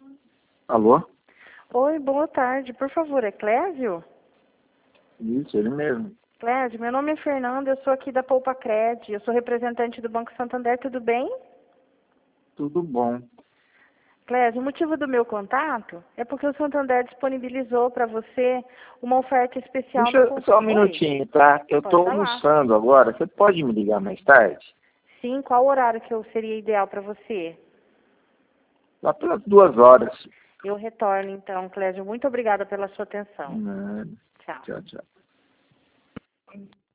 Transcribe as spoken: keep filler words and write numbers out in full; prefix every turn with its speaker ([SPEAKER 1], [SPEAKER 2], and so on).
[SPEAKER 1] Alô?
[SPEAKER 2] Oi, boa tarde. Por favor, é Clésio?
[SPEAKER 1] Isso, ele mesmo.
[SPEAKER 2] Clésio, meu nome é Fernanda, eu sou aqui da Poupa Cred, eu sou representante do Banco Santander, tudo bem?
[SPEAKER 1] Tudo bom.
[SPEAKER 2] Clésio, o motivo do meu contato é porque o Santander disponibilizou para você uma oferta especial
[SPEAKER 1] Deixa
[SPEAKER 2] no...
[SPEAKER 1] eu- só um
[SPEAKER 2] Oi,
[SPEAKER 1] minutinho, tá? Eu
[SPEAKER 2] pode
[SPEAKER 1] tô
[SPEAKER 2] falar.
[SPEAKER 1] almoçando agora. Você pode me ligar mais tarde?
[SPEAKER 2] Sim, qual horário que eu seria ideal para você?
[SPEAKER 1] Lá pelas duas horas.
[SPEAKER 2] Eu retorno então, Clésio. Muito obrigada pela sua atenção.
[SPEAKER 1] Nada.
[SPEAKER 2] Tchau.
[SPEAKER 1] Tchau, tchau.